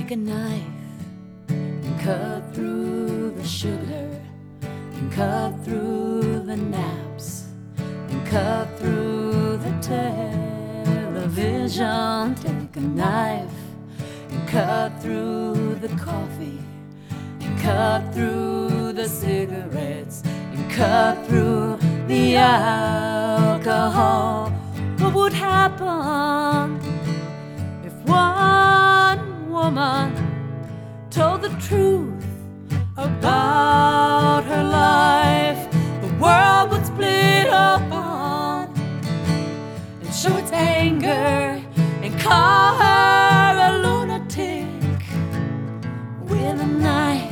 Take a knife and cut through the sugar, and cut through the naps, and cut through the television. Take a knife and cut through the coffee, and cut through the cigarettes, and cut through the alcohol. What would happen if one woman told the truth about her life? The world would split open and show its anger and call her a lunatic. With a knife,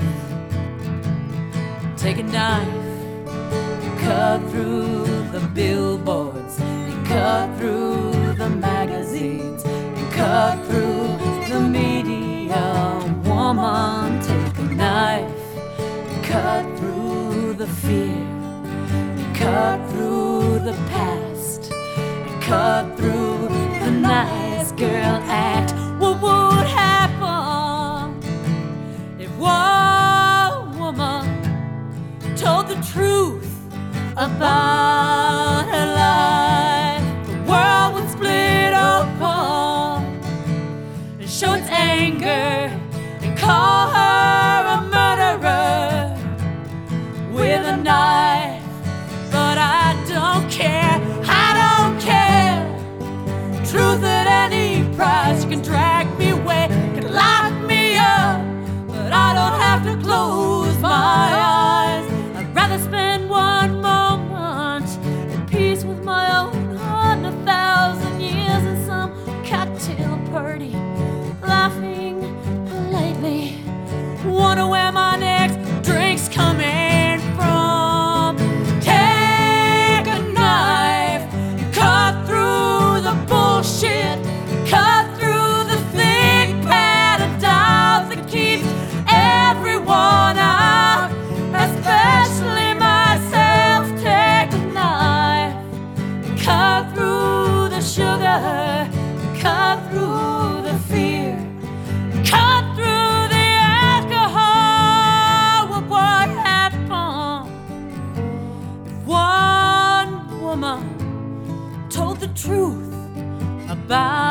take a knife, cut through the billboards, and cut through the magazines, and cut through the media. Woman, take a knife, cut through the fear, and cut through the past, and cut through the nice girl act. What would happen if one woman told the truth about her life? The world would split open and show its anger and call her a murderer with a knife. But I don't care, I don't care. Truth at any price. You can drag me away, you can lock me up, but I don't have to close my eyes. I'd rather spend one moment at peace with my own heart than 1,000 years in some cocktail party, laughing politely. Wonder where my next drink's coming from. Take a knife, cut through the bullshit, cut through the thick padded doubt that keeps everyone out, especially myself. Take a knife, cut through the sugar, cut through the fear, cut through the alcohol. What would happen if one woman told the truth about